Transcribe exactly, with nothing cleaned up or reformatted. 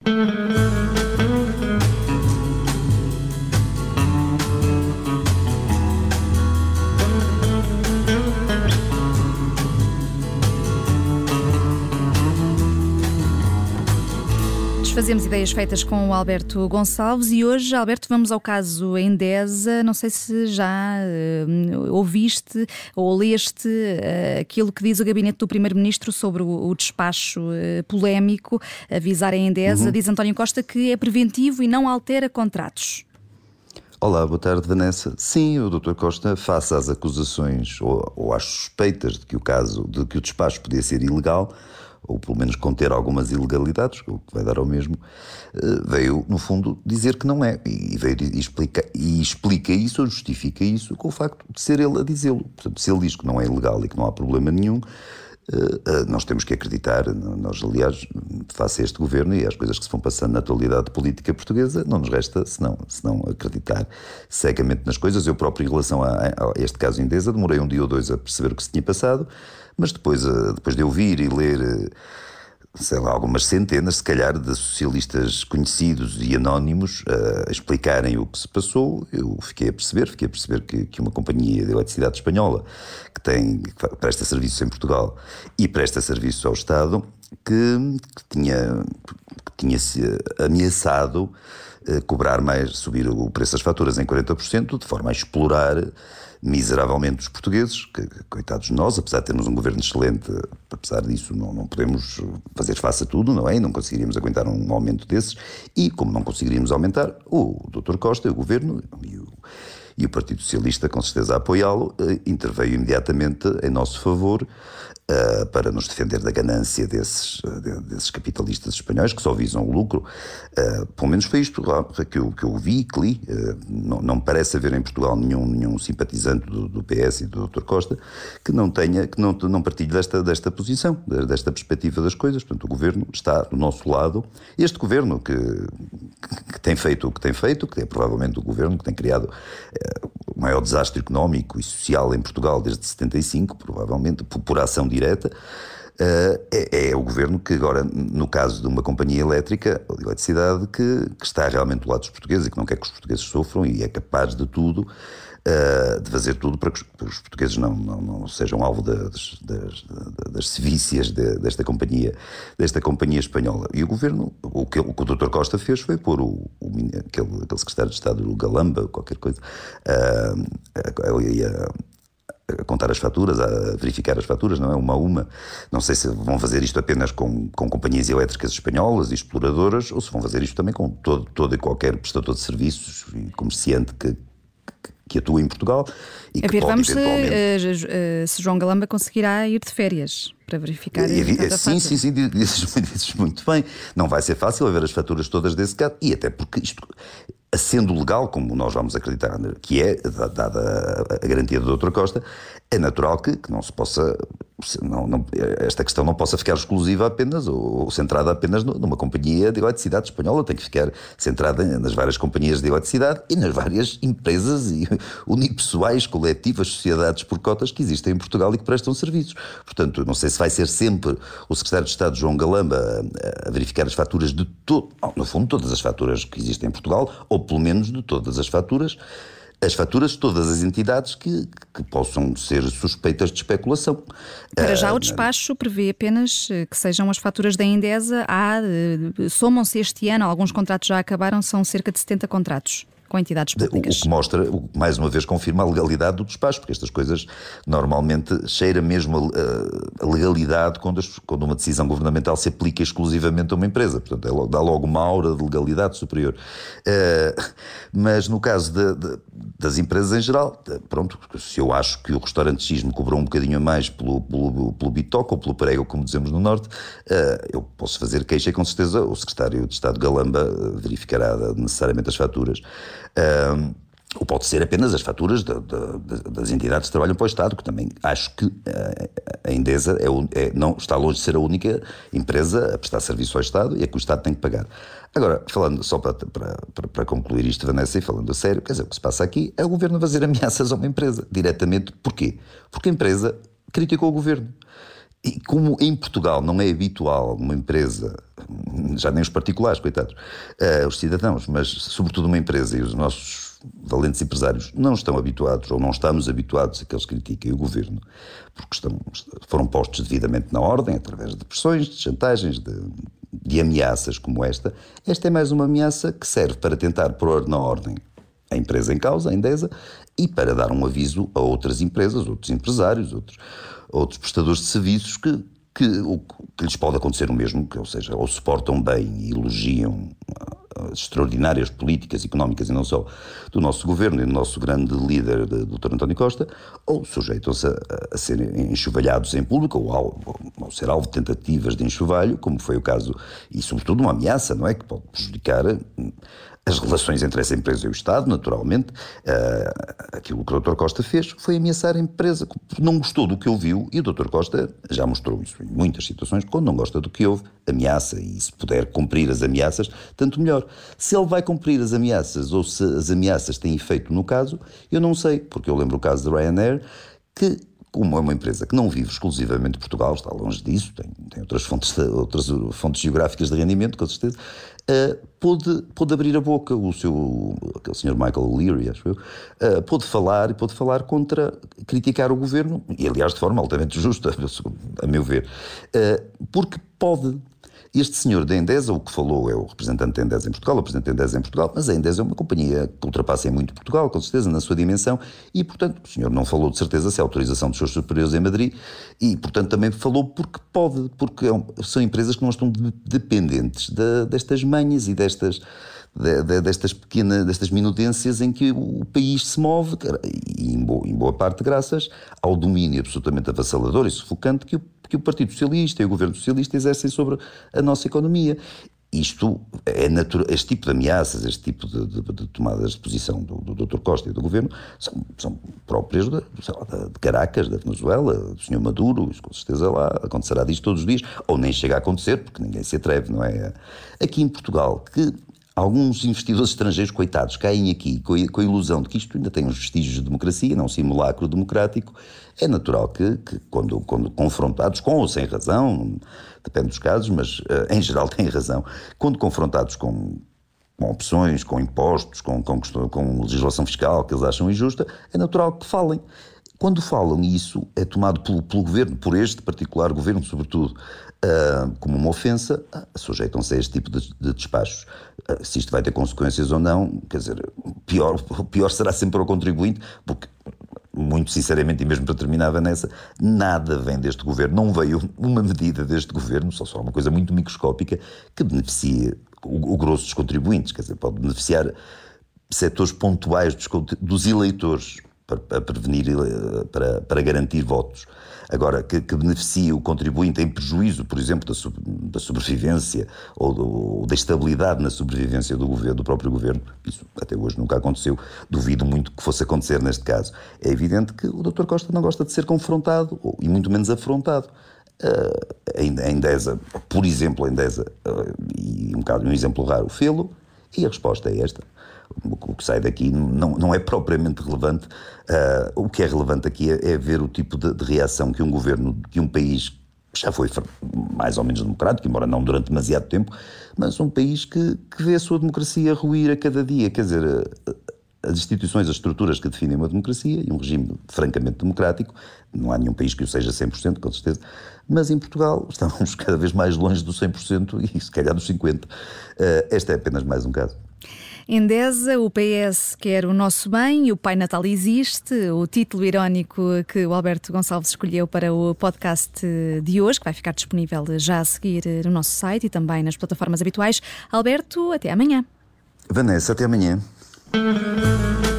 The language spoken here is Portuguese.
Fazemos ideias feitas com o Alberto Gonçalves e hoje, Alberto, vamos ao caso Endesa. Não sei se já uh, ouviste ou leste uh, aquilo que diz o gabinete do Primeiro-Ministro sobre o, o despacho uh, polémico a visar a Endesa. Uhum. Diz António Costa que é preventivo e não altera contratos. Olá, boa tarde, Vanessa. Sim, o doutor Costa, face às acusações ou, ou às suspeitas de que o caso, de que o despacho podia ser ilegal, ou pelo menos conter algumas ilegalidades, o que vai dar ao mesmo, veio, no fundo, dizer que não é. E, veio, e, explica, e explica isso, ou justifica isso, com o facto de ser ele a dizê-lo. Portanto, se ele diz que não é ilegal e que não há problema nenhum, nós temos que acreditar. Nós, aliás, face a este governo e às coisas que se vão passando na atualidade política portuguesa, não nos resta senão, senão acreditar cegamente nas coisas. Eu próprio, em relação a, a este caso Endesa, demorei um dia ou dois a perceber o que se tinha passado, mas depois, depois de ouvir e ler, sei lá, algumas centenas, se calhar, de socialistas conhecidos e anónimos a explicarem o que se passou, eu fiquei a perceber, fiquei a perceber que, que uma companhia de eletricidade espanhola que, tem, que presta serviços em Portugal e presta serviços ao Estado, que, que tinha, que tinha-se ameaçado eh, cobrar mais, subir o preço das faturas em quarenta por cento, de forma a explorar miseravelmente os portugueses, que, coitados de nós, apesar de termos um governo excelente, apesar disso não, não podemos fazer face a tudo, não é? E não conseguiríamos aguentar um aumento desses, e como não conseguiríamos aumentar, o doutor Costa, o governo e o, e o Partido Socialista, com certeza a apoiá-lo, interveio imediatamente em nosso favor, Uh, para nos defender da ganância desses, uh, desses capitalistas espanhóis que só visam o lucro. Uh, pelo menos foi isto que eu, que eu vi e que li. Uh, não, não me parece haver em Portugal nenhum, nenhum simpatizante do, do P S e do doutor Costa que não tenha, que não, não partilhe desta, desta posição, desta perspectiva das coisas. Portanto, o governo está do nosso lado. Este governo que, que, que tem feito o que tem feito, que é provavelmente o governo que tem criado uh, o maior desastre económico e social em Portugal desde setenta e cinco, provavelmente, por, por ação direta, uh, é, é o governo que agora, no caso de uma companhia elétrica, ou de eletricidade, que, que está realmente do lado dos portugueses e que não quer que os portugueses sofram e é capaz de tudo, uh, de fazer tudo para que os, para que os portugueses não, não, não sejam alvo das, das, das sevícias de, desta companhia, desta companhia espanhola. E o governo, o que, o que o doutor Costa fez foi pôr o, o, aquele, aquele secretário de Estado, o Galamba, qualquer coisa, uh, a, a, a contar as faturas, a verificar as faturas, não é? Uma a uma. Não sei se vão fazer isto apenas com, com companhias elétricas espanholas e exploradoras, ou se vão fazer isto também com todo, todo e qualquer prestador de serviços e comerciante que, que, que atua em Portugal. E a que ver, pode, vamos eventualmente... se, uh, se João Galamba conseguirá ir de férias para verificar. E, e, sim, sim, sim, dizes, dizes muito bem. Não vai ser fácil haver as faturas todas desse caso, e até porque isto, sendo legal, como nós vamos acreditar que é, dada a garantia do doutor Costa, é natural que, que não se possa, não, não, esta questão não possa ficar exclusiva apenas ou, ou centrada apenas numa companhia de eletricidade espanhola, tem que ficar centrada nas várias companhias de eletricidade e nas várias empresas e unipessoais, coletivas, sociedades por cotas que existem em Portugal e que prestam serviços. Portanto, não sei se vai ser sempre o secretário de Estado, João Galamba, a, a verificar as faturas de todo, no fundo, todas as faturas que existem em Portugal, ou pelo menos de todas as faturas, as faturas de todas as entidades que, que possam ser suspeitas de especulação. Para já o despacho prevê apenas que sejam as faturas da Endesa. Há, somam-se este ano, alguns contratos já acabaram, são cerca de setenta contratos com entidades públicas. O, o que mostra, o, mais uma vez, confirma a legalidade do despacho, porque estas coisas normalmente cheira mesmo a, a legalidade quando, as, quando uma decisão governamental se aplica exclusivamente a uma empresa. Portanto, é logo, dá logo uma aura de legalidade superior. Uh, mas no caso de, de, das empresas em geral, pronto, se eu acho que o restaurante X me cobrou um bocadinho a mais pelo, pelo, pelo bitoque ou pelo prego, como dizemos no Norte, uh, eu posso fazer queixa e com certeza o secretário de Estado Galamba verificará necessariamente as faturas. Uh, ou pode ser apenas as faturas de, de, de, das entidades que trabalham para o Estado, que também acho que uh, a Endesa é, é, não, está longe de ser a única empresa a prestar serviço ao Estado e é que o Estado tem que pagar. Agora, falando só para, para, para, para concluir isto, Vanessa, e falando a sério, quer dizer, o que se passa aqui é o governo a fazer ameaças a uma empresa, diretamente. Porquê? Porque a empresa criticou o governo. E como em Portugal não é habitual uma empresa, já nem os particulares, coitados, uh, os cidadãos, mas sobretudo uma empresa e os nossos valentes empresários não estão habituados, ou não estamos habituados a que eles critiquem o governo, porque estão, foram postos devidamente na ordem, através de pressões, de chantagens, de, de ameaças como esta. Esta é mais uma ameaça que serve para tentar pôr na ordem a empresa em causa, a Endesa, e para dar um aviso a outras empresas, outros empresários, outros, outros prestadores de serviços que, que, que lhes pode acontecer o mesmo, que, ou seja, ou suportam bem e elogiam as extraordinárias políticas económicas e não só do nosso governo e do nosso grande líder, doutor António Costa, ou sujeitam-se a, a serem enxovalhados em público ou ao, ao ser alvo de tentativas de enxovalho, como foi o caso, e sobretudo uma ameaça, não é? Que pode prejudicar as relações entre essa empresa e o Estado, naturalmente. Uh, aquilo que o doutor Costa fez foi ameaçar a empresa, não gostou do que ouviu, e o doutor Costa já mostrou isso em muitas situações, quando não gosta do que ouve, ameaça, e se puder cumprir as ameaças, tanto melhor. Se ele vai cumprir as ameaças, ou se as ameaças têm efeito no caso, eu não sei, porque eu lembro o caso da Ryanair, que, como é uma empresa que não vive exclusivamente de Portugal, está longe disso, tem, tem outras, fontes, outras fontes geográficas de rendimento, com certeza, uh, pôde, pôde abrir a boca, o seu, aquele senhor Michael Leary, acho eu, uh, pôde falar, e pôde falar contra, criticar o governo, e aliás de forma altamente justa, a meu ver, uh, porque pode. Este senhor da Endesa, o que falou é o representante da Endesa em Portugal, o representante da Endesa em Portugal, mas a Endesa é uma companhia que ultrapassa em muito Portugal, com certeza, na sua dimensão, e, portanto, o senhor não falou de certeza se é a autorização dos seus superiores em Madrid, e, portanto, também falou porque pode, porque são empresas que não estão dependentes de, destas manhas e destas, de, de, destas pequenas, destas minudências em que o país se move, e em boa, em boa parte graças ao domínio absolutamente avassalador e sufocante que o que o Partido Socialista e o Governo Socialista exercem sobre a nossa economia. Isto é natural, este tipo de ameaças, este tipo de, de, de tomadas de posição do, do doutor Costa e do Governo são, são próprias de, sei lá, de Caracas, da Venezuela, do senhor Maduro, isso com certeza lá acontecerá disto todos os dias, ou nem chega a acontecer, porque ninguém se atreve, não é? Aqui em Portugal, que alguns investidores estrangeiros, coitados, caem aqui com a, com a ilusão de que isto ainda tem uns vestígios de democracia, não um simulacro democrático. É natural que, que quando, quando confrontados, com ou sem razão, depende dos casos, mas uh, em geral têm razão, quando confrontados com, com opções, com impostos, com, com, com legislação fiscal que eles acham injusta, é natural que falem. Quando falam, e isso é tomado pelo, pelo governo, por este particular governo, sobretudo, uh, como uma ofensa, uh, sujeitam-se a este tipo de, de despachos. Uh, se isto vai ter consequências ou não, quer dizer, pior, pior será sempre para o contribuinte, porque, muito sinceramente, e mesmo para terminar, Vanessa, nada vem deste governo, não veio uma medida deste governo, só só uma coisa muito microscópica, que beneficie o, o grosso dos contribuintes, quer dizer, pode beneficiar setores pontuais dos, dos eleitores, para, para prevenir, para, para garantir votos. Agora, que, que beneficie o contribuinte em prejuízo, por exemplo, da, sub, da sobrevivência ou, do, ou da estabilidade na sobrevivência do governo, do próprio governo, isso até hoje nunca aconteceu, duvido muito que fosse acontecer neste caso. É evidente que o doutor Costa não gosta de ser confrontado, ou, e muito menos afrontado. Uh, a Endesa, por exemplo, a Endesa, uh, e um bocado um exemplo raro, fê-lo, e a resposta é esta. O que sai daqui não, não é propriamente relevante. Uh, o que é relevante aqui é, é ver o tipo de, de reação que um governo, que um país que já foi mais ou menos democrático, embora não durante demasiado tempo, mas um país que, que vê a sua democracia ruir a cada dia. Quer dizer, as instituições, as estruturas que definem uma democracia e um regime francamente democrático, não há nenhum país que o seja cem por cento, com certeza, mas em Portugal estamos cada vez mais longe dos cem por cento e se calhar dos cinquenta por cento. Uh, este é apenas mais um caso. Endesa, o P S quer o nosso bem e o Pai Natal existe, o título irónico que o Alberto Gonçalves escolheu para o podcast de hoje, que vai ficar disponível já a seguir no nosso site e também nas plataformas habituais. Alberto, até amanhã. Vanessa, até amanhã.